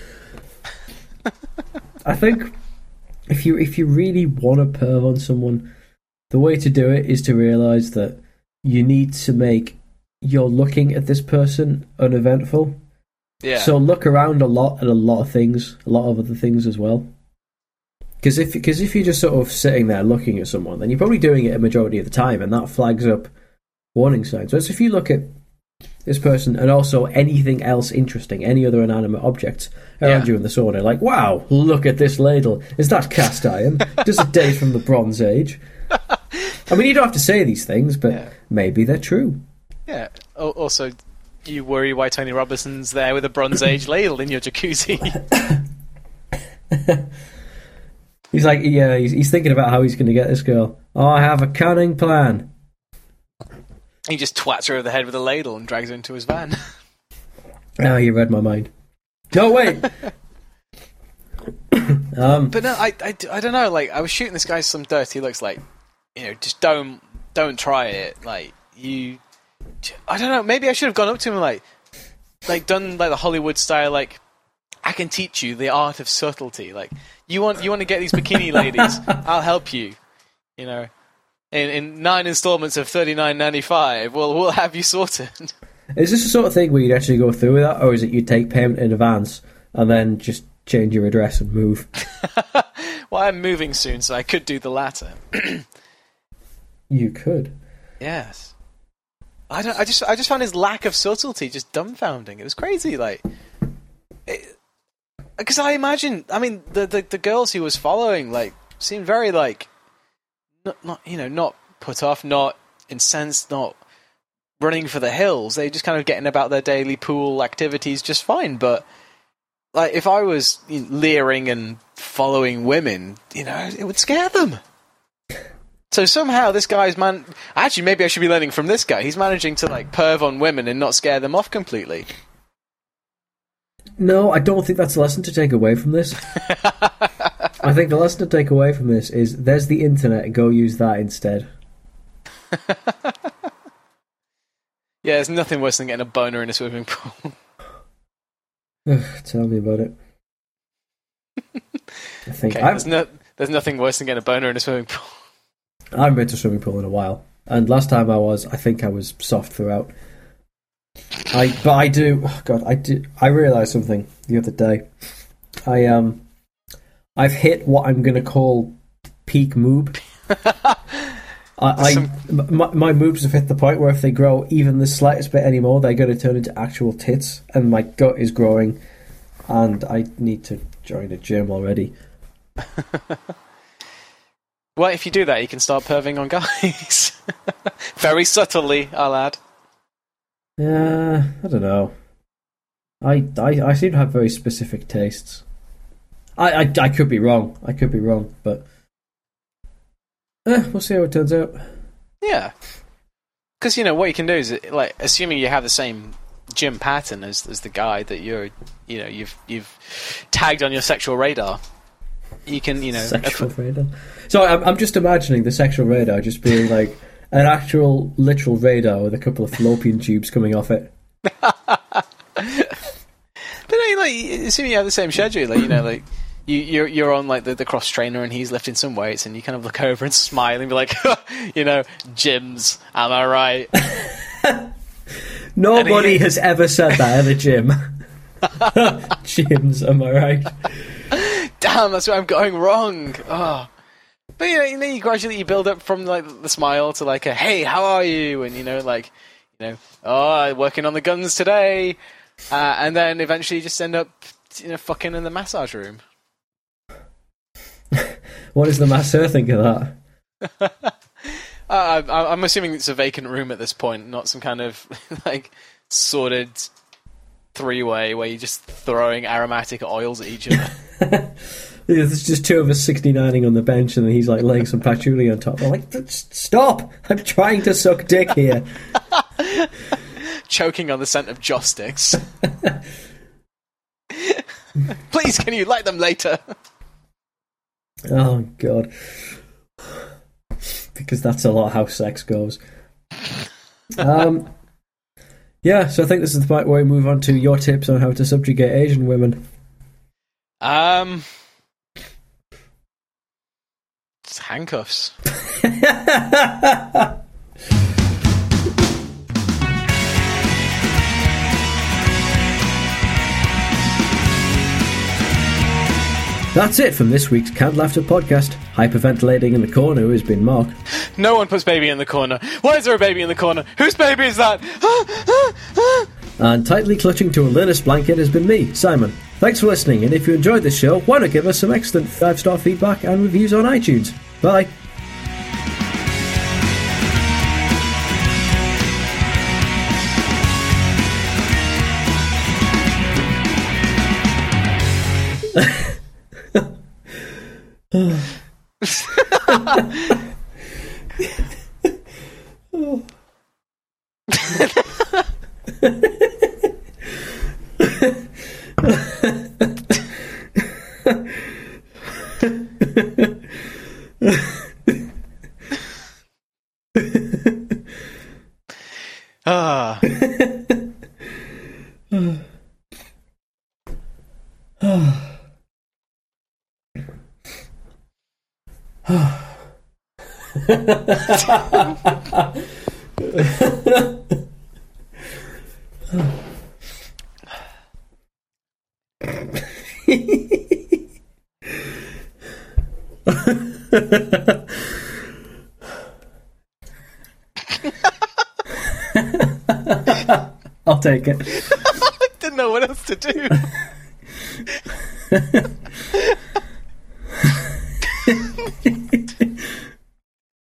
I think if you really want to perv on someone, the way to do it is to realise that you need to make your looking at this person uneventful. Yeah. So look around a lot at a lot of things, a lot of other things as well. Because if you're just sort of sitting there looking at someone, then you're probably doing it a majority of the time, and that flags up warning signs. Whereas if you look at this person and also anything else interesting, any other inanimate objects around you in the sauna, like, wow, look at this ladle. Is that cast iron? Does it date from the Bronze Age? I mean, you don't have to say these things, but maybe they're true. Yeah. Also, you worry why Tony Robinson's there with a Bronze Age ladle in your jacuzzi. He's like, he's thinking about how he's going to get this girl. Oh, I have a cunning plan. He just twats her over the head with a ladle and drags her into his van. Oh, you read my mind. No, wait! But no, I don't know, like, I was shooting this guy some dirty looks, like, just don't try it, like, I don't know, maybe I should have gone up to him and, like done, like, the Hollywood style, like, I can teach you the art of subtlety, like, you want to get these bikini ladies, I'll help you, in 9 installments of $39.95, we'll have you sorted. Is this the sort of thing where you'd actually go through with that, or is it you take payment in advance and then just change your address and move? Well, I'm moving soon, so I could do the latter. You could. Yes. I just found his lack of subtlety just dumbfounding. It was crazy, like, because I imagine, I mean, the girls he was following, like, seemed very, like, not put off, not incensed, not running for the hills. They just kind of getting about their daily pool activities just fine. But, like, if I was leering and following women, it would scare them. So somehow this guy's actually, maybe I should be learning from this guy. He's managing to, like, perv on women and not scare them off completely. No, I don't think that's a lesson to take away from this. I think the lesson to take away from this is there's the internet, go use that instead. Yeah, there's nothing worse than getting a boner in a swimming pool. Tell me about it. I think there's nothing worse than getting a boner in a swimming pool. I haven't been to a swimming pool in a while, and last time I think I was soft throughout. I realised something the other day. I've hit what I'm going to call peak moob. My moobs have hit the point where if they grow even the slightest bit anymore, they're going to turn into actual tits, and my gut is growing, and I need to join a gym already. Well, if you do that, you can start perving on guys. Very subtly, I'll add. Yeah, I don't know. I seem to have very specific tastes. I could be wrong. But we'll see how it turns out. Yeah, because what you can do is, like, assuming you have the same gym pattern as the guy that you've tagged on your sexual radar. You can sexual radar. So I'm just imagining the sexual radar just being like an actual literal radar with a couple of fallopian tubes coming off it. But assuming you have the same schedule, like you're on, like, the cross trainer and he's lifting some weights, and you kind of look over and smile and be like, gyms, am I right? Nobody has ever said that at a gym. Gyms, am I right? Damn, that's where I'm going wrong. Oh. But you gradually build up from, like, the smile to, like, a hey, how are you? And oh, working on the guns today, and then eventually you just end up fucking in the massage room. What does the masseur think of that? I'm assuming it's a vacant room at this point, not some kind of, like, sordid three-way where you're just throwing aromatic oils at each other. There's just two of us 69ing on the bench, and then he's, like, laying some patchouli on top. I'm like, stop! I'm trying to suck dick here. Choking on the scent of joss sticks. Please, can you light them later? Oh, God. Because that's a lot how sex goes. Yeah, so I think this is the point where we move on to your tips on how to subjugate Asian women. It's handcuffs. That's it from this week's Canned Laughter podcast. Hyperventilating in the corner has been Mark. No one puts baby in the corner. Why is there a baby in the corner? Whose baby is that? And tightly clutching to a Linus blanket has been me, Simon. Thanks for listening, and if you enjoyed this show, why not give us some excellent 5-star feedback and reviews on iTunes. Bye. I'll take it. I didn't know what else to do.